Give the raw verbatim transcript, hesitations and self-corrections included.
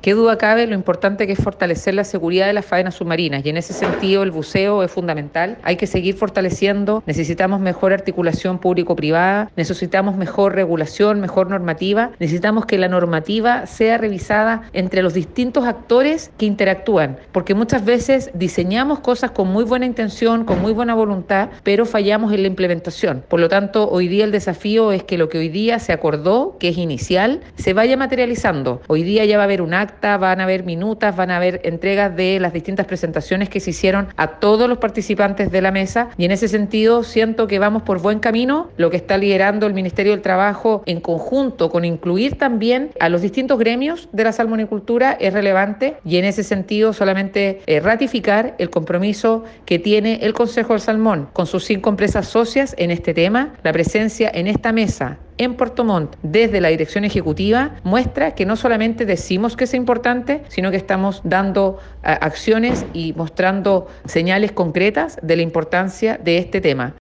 Qué duda cabe lo importante que es fortalecer la seguridad de las faenas submarinas y en ese sentido el buceo es fundamental. Hay que seguir fortaleciendo, necesitamos mejor articulación público-privada, necesitamos mejor regulación, mejor normativa, necesitamos que la normativa sea revisada entre los distintos actores que interactúan, porque muchas veces diseñamos cosas con muy buena intención, con muy buena voluntad, pero fallamos en la implementación. Por lo tanto, hoy día el desafío es que lo que hoy día se acordó, que es inicial, se vaya materializando. Hoy día ya va a haber un acta, van a haber minutas, van a haber entregas de las distintas presentaciones que se hicieron a todos los participantes de la mesa y en ese sentido siento que vamos por buen camino. Lo que está liderando el Ministerio del Trabajo en conjunto con incluir también a los distintos gremios de la salmonicultura es relevante y en ese sentido solamente eh, ratificar el compromiso que tiene el Consejo del Salmón con sus cinco empresas socias en este tema. La presencia en esta mesa en Puerto Montt, desde la dirección ejecutiva, muestra que no solamente decimos que es importante, sino que estamos dando uh, acciones y mostrando señales concretas de la importancia de este tema.